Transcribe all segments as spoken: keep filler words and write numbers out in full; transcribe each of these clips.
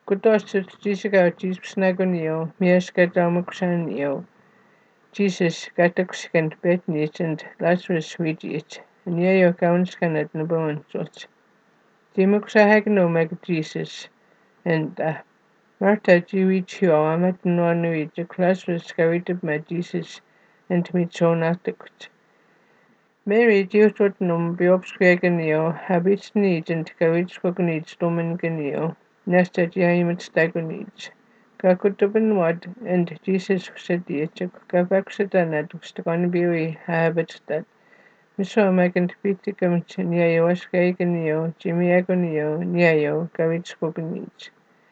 Kutosut jisiga jisnagonio, miaskatamuxanio. Jesus gataxkant betnich and Lazarus sweetich, and yeo kaunskanat nabonsoch. Timuxa hagno mag Jesus, and uh, Marta jiwichio amat nonuit, Lazarus gawitab ma Jesus, and michonatikut. Mary diototnum biopsquaganio, habits need and gawits cognits dominganio, nesta diamond stagonich. Kakutaban wad, and Jesus said the etchuk, Gavaxadanat, Stagonbiwi, habits that. Miso magant piticum niayo ascaganio, Jimmy agonio, niayo, gawits cognich.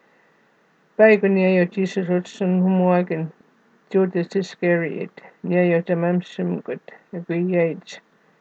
Bagonio Jesus Hudson Humoagan, Judas Iscariot, niayo tamamsim good, agree age.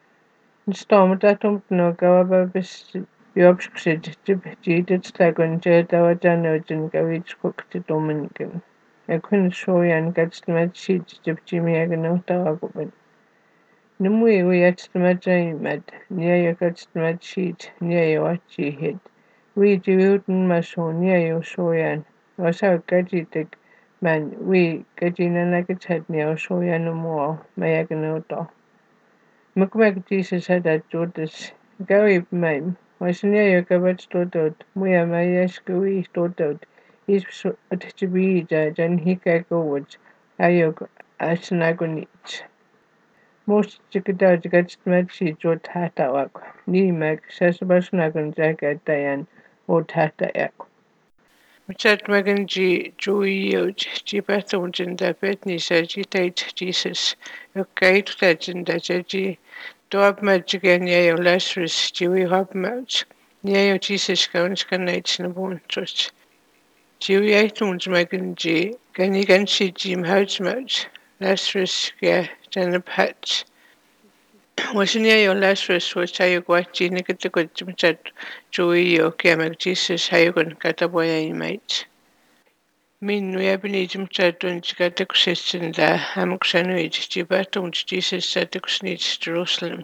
Stormdatum no gawababis biopsid jidit stagon jedawajanojan gawich cooked dominican. A queen shoyan gets the mad sheet jib Jimmy agano tawagoban. Numwe we at the mad mad, near your gets the mad sheet, near your watchy head. We jiwuten maso near your shoyan. Was our gajitic man, we gajina nugget head near shoyan no more, my agano dog. Mukmak Jesus had that Judas. Gary mime. Was near your covered stood out. Muya Mayashkui stood out. He's to be judge and he can go with Ayok Asnagonich. Most chickadaj gets mad she jot hatawak. Ni mag sasabasnagon jacket Diane or tatayak. Chat Megan G. Joey G. Pathogin da Bethany Sagitate Jesus. Okay, to legend that G. Doab Magigan Yeo Lazarus, Jewy Hob Mouch. Yeo Jesus Gowns Canate in a bone church. Jewy Itunes Megan G. Ganigan She Jim House Mouch. Lazarus, yeah, Janab Hatch. Wasn't Yeo Lazarus was Hayogwachi Nicotagod Chat Joey Yokamag Jesus Hayogan Cataboya mate. Min nu ebnijim chadun chikatakushin da hamuksanuij jibatum Jesus satakusnich Jerusalem.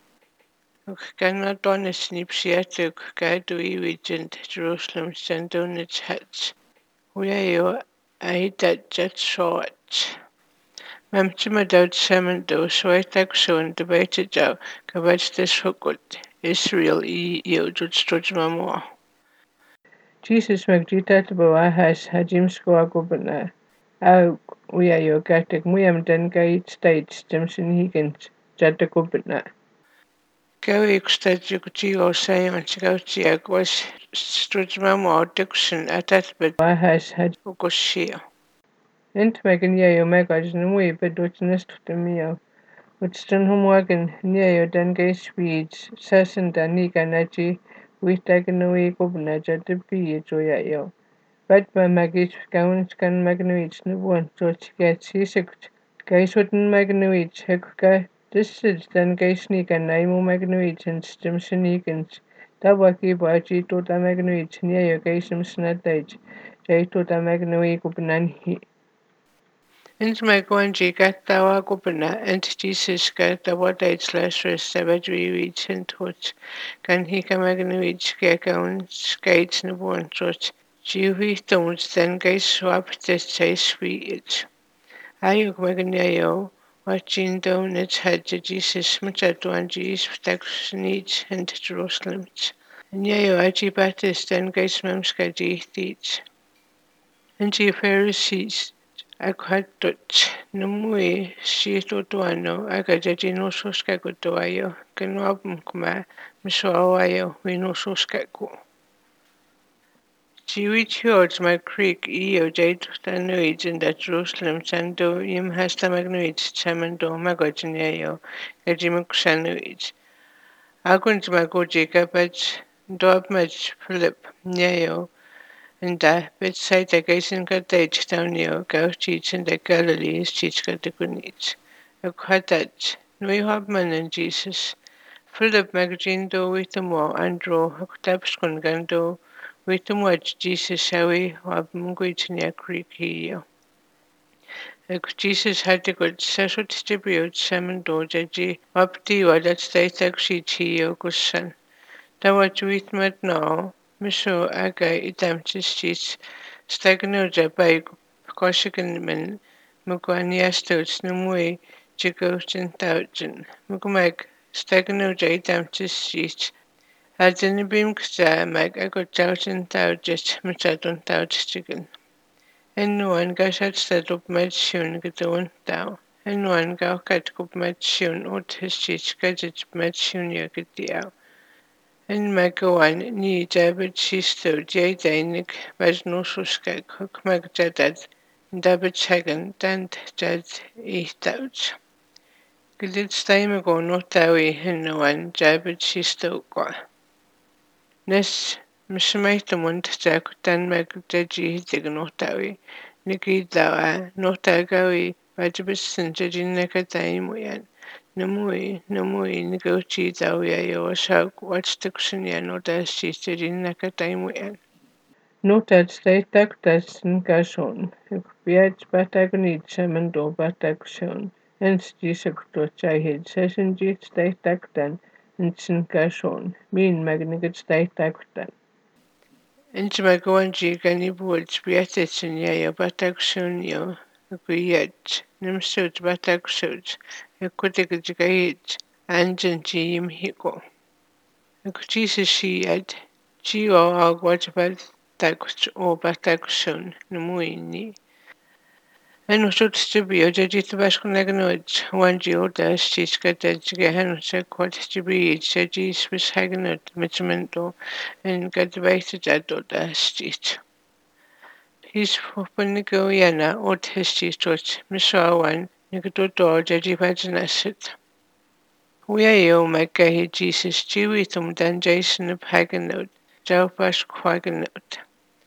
Ganga donis nipsiatuk gaidu iwijint Jerusalem sandunich hats. Uyayo aidat jet short. Mamchima daud samando swaitakusun debated jaw kavach this hukut Israel e yojud strujmamor. Jesus magjitatabo ahas hajim skoagubana. Au uyayo gatik muyam dan gait states Jimson Higgins jatakubana. Gawi extajuk geo sayon chigauchiak was strujmamo dixon atatbet ahas hajukoshia. Ent megan yayo magajin way bedutnest to mio. Witston humwagan niayo dan gay speeds sasan daniga naji. Witaganui gubna jadabi joyayo. But my magis gowns can magnuich no one such gets hisict. Guys wouldn't magnuich hekka. This is then gay sneak and naimo magnuich and stimson egans. Tawaki baji to the magnuich near your gaysum snadage. Jay to the magnui gubnan he. Int magwanji gat dawa gubna and Jesus gat the what age Lazarus savagely reach and touch. Can he come magnuich gagon skates no one such. Jewy stones then gay swap the say sweet. Ayuk magnayo, watching down its head to Jesus Machatuan Jesus Taxnich and Jerusalem. Nyayo aji Baptist then gay smamskaji teach. And ye Pharisees. Aquaduct numui shitotuano agajajino soskagutuayo kenwabum kuma misoawayo wino soskaku. Jiwi George my creek eo jade tanuij in that Jerusalem sando im hasta magnuij chamando magojinayo gajimuk sanuij. Agunt magoji gabaj dobmaj Philip nyayo. And da bedside the gazing got the edge down near go teach in the Galilee is teach got the good A quadat, Nui Hobman and Jesus. Philip magazine do with the more Andrew, a tapskun gando, with the much Jesus shawi, Hobmunguit near creek here. Jesus had the good social distribute salmon do jaji, up to you that state actually chio good son. That what you eat mad now. Misho aga idamtis stagnuja by koshigan mugwaniastos numui jigochin thousand. Mugmag stagnuja idamtis Adinibim ksa mag ago thousand thousand mutadun thousand. Anyone gashat setup med shun gdun thou. Anyone gau katkup med shun ut his chich gadget med shun yakidiao. En magawan ni David shisto jay dainik majnususkak hook magjadad David chagan dant jad ehtouch. Gilid staimago notawi hinuan David shisto kwa. Nes mishmaitamund jakutan magdaji dignotawi. Niki dawa notagawi vajibisin jajinakataimuyan. Namui, namui, negochi dawia yo shag watchtukshin ya nodashi jajinakataimuyan. Notad staitaktas nkashon. Biaj batagnid shamando batakshon. Ensti sakto chahid sessionji staitaktan. Nkashon. Min magnigit staitaktan. Inchmagwanji ganibulj biatechin yayo batakshon yo. Guyaj. Nimsut batakshut. Yakutikajigayij. Anjanji yimhiko. Kuchisi ad. Chio agwajbal takch o batakshon. Numuini. Enu sutstibio jajitbashkunagnoj. Wanji oda stiskadajga henu sekwat stibij jaji swishagnot mitchmento. En gadvaitjadota stich. His Punico Yana or Testis Torch, Mishawan, Nicododo, Jajipajanasit. We are you, my gay Jesus, Jewitum, dan Jason of Haganot, Jalpash Quaganot.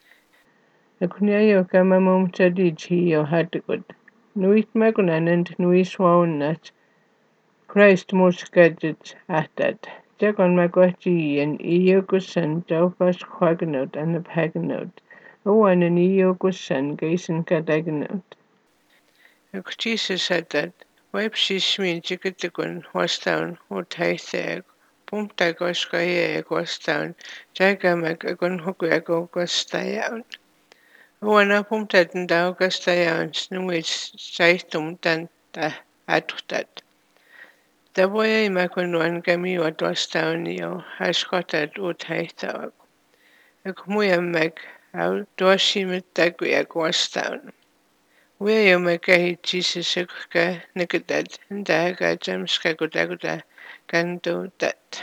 The Kunyayo Kamamum Chadiji, or Hadagood. Nuit Magunan and Nuis Wawnat, Christ most gadget at that. Jagon Magwaji and Eogusan, Jalpash Quaganot and the Paganot. Owan and Eogusan, Gason Kadaganot. Jesus said that Webshishmin Jigatagun was down, or Taithag, Pumptagoskaye was down, Jagamak agun Hugago was down. Oana Pumptadan Daugas down, Snowich Saitum dan Atutat. The boy Makunwan Gami what was down yo, Hashkotat or Taithag. Akmuya Mag, out Doshimit Dagwiag was down. William Magahi Jesus Suka Nigadad and Daga Jamska Godagoda Gando Dat.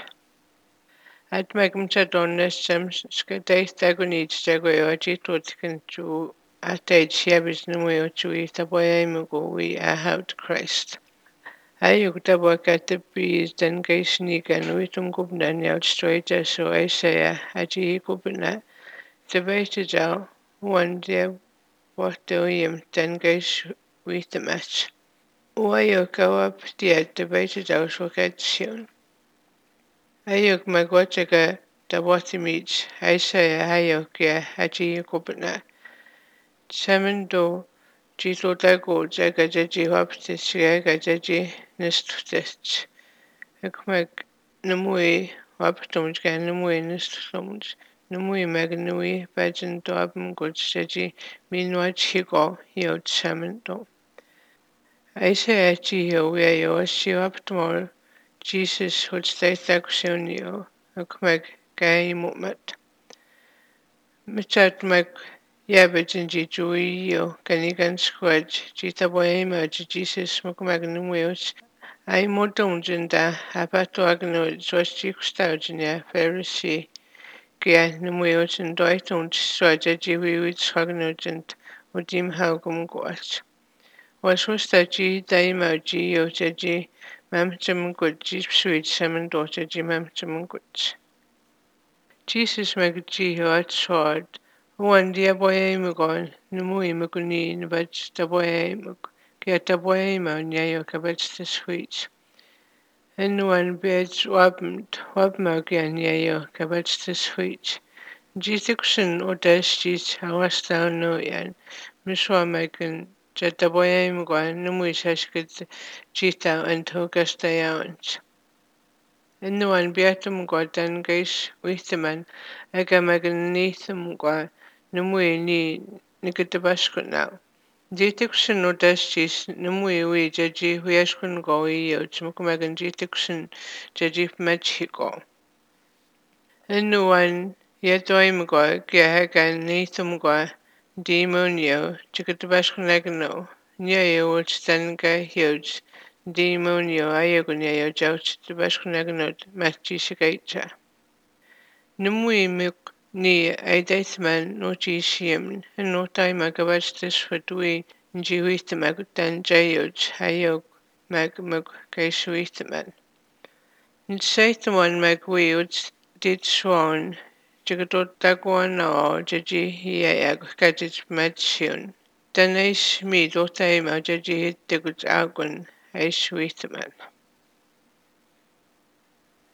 At Magum Chadonas Jamska Daith Dagonid Jagoyo Jitotkin to Ataj Shabis Numuyo Chui Taboya Mugo we are out Christ. Ayuk Tabaka the bees then Gaisnigan Witum Gubnan Yautstraja so I say Aji Gubna Tabaita one day. What do you then guys with the match? Why you go up the debated out for soon? Ayuk magwachaga the water meets. I say ayuk ya haji kubna. Seven do Jito dago jaga jaji hopstis jaga jaji nestutech. Ekmag namui hoptums gan namui nestutums. Numui magnui pageant dobum good jaji meanwhile chigo yo chamento. I say at you where you are up tomorrow. Jesus would stay section you, a quag gay moment. Michat mag yabajin jui yo, canigan squadge, jita boema, Jesus mukmagnum wheels. I modonjinda, apato agno, josti stauginia, Pharisee. Gia numuiot and doitont swaja jiwi with swagnogent, or dim haugum goach. Was was that G daimoji o jaji mamcham good jeep sweet salmon daughter ji mamcham goods. Jesus magaji ho at sword. One dear boy mugon, numui muguni, but the boy mug. Get a boy mo nyayo kabets the sweet. And one beds wabmt, wabmogan yayo kabets the sweet. Jituction or dash jeet, I was down no yan. Miswa magan. Jataboyam gwan numuishashkit jita and togastayaunch. Innuan biatumgua dan gaish withaman agamaganithumgua numui ni nikitabashkunau. Jitikshin no dashis numui wi jaji huyashkun go iyo chumukumagan jitikshin jaji machiko. Innuan yatoimgua giahagan nithumgua demonio chikatabashkunagano. Nyayo which then ga huge. Demonio ayagunyayo jauch tabashkunaganot machishagacha. Numui muk ni aidaithman no jishiam no taima gavachtish fatui njihuithamagutan jayoj hayog magmug gaishuithman. Nsaithaman magwiuds did swan jagadot dagwan o jaji hiayag kajij matshun. Danaish mi dotaima jaji hitagut agun aishwithman.